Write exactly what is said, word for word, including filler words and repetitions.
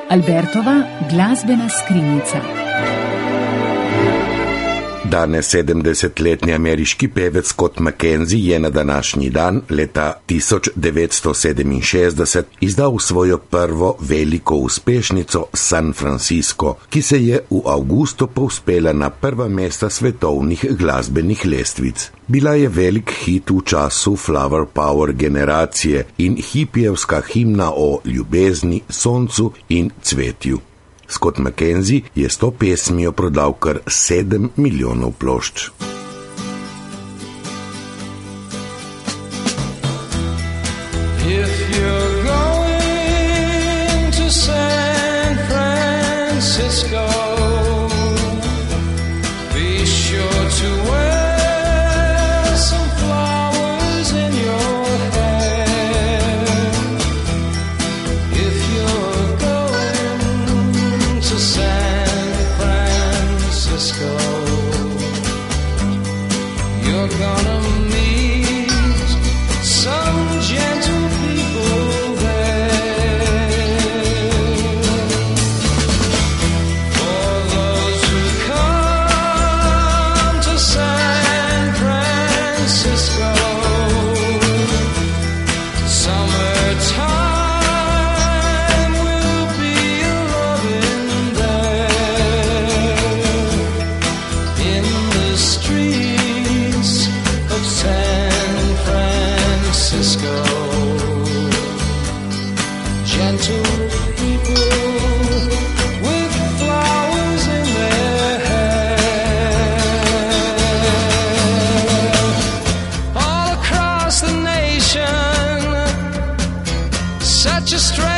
Albertova glasbena skrinjica. Danes sedemdesetletni ameriški pevec Scott McKenzie je na današnji dan leta tisoč devetsto sedeminšestdeset izdal svojo prvo veliko uspešnico San Francisco, ki se je v avgustu povzpela na prva mesta svetovnih glasbenih lestvic. Bila je velik hit v času Flower Power generacije in hipijevska himna o ljubezni, soncu in cvetju. Scott McKenzie je s to pesmijo prodal kar sedem milijonov plošč. Such a strange